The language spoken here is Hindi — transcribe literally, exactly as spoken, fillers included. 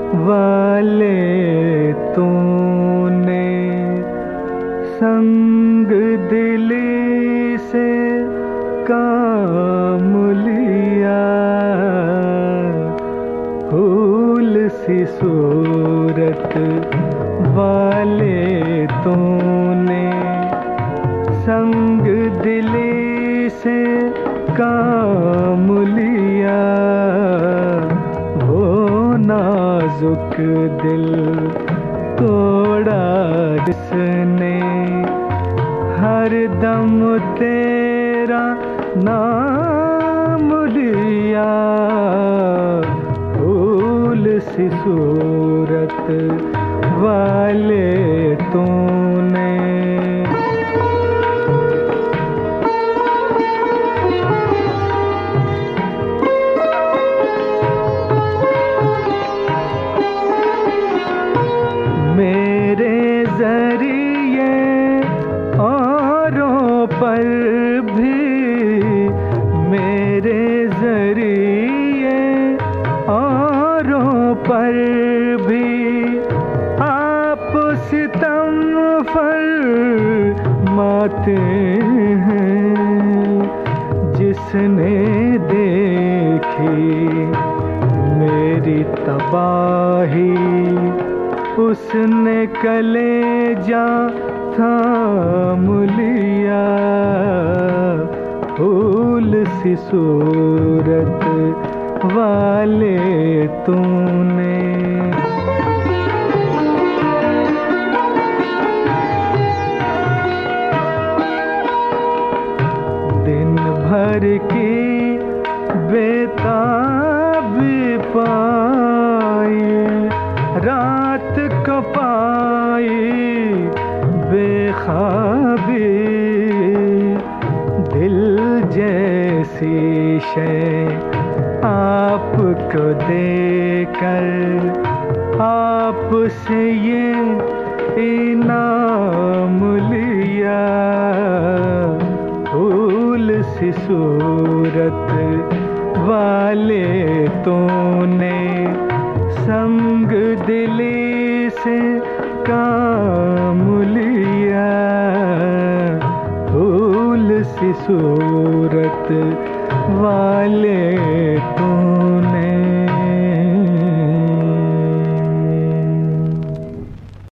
वाले तूने संग दिली से काम लिया। फूल सी सूरत वाले तूने संग दिली से काम लिया। वो नाजुक दिल तोड़ा जिसने हर दम तेरा नाम लिया। फूल सी सूरत वाले तूने मेरे जरिए औरों पर भी, मेरे जरिए औरों पर भी आप सितम फरमाते हैं। जिसने देखी मेरी तबाही उसने कलेजा थाम लिया। फूल सी सूरत वाले तूने दिन भर की बेताबी पाई, रात को पाई बेखाबी। दिल जैसी शय आपको देकर आपसे ये इनाम लिया। फूल सी सूरत वाले तूने संग दिली से काम लिया। फूल सी सूरत वाले तू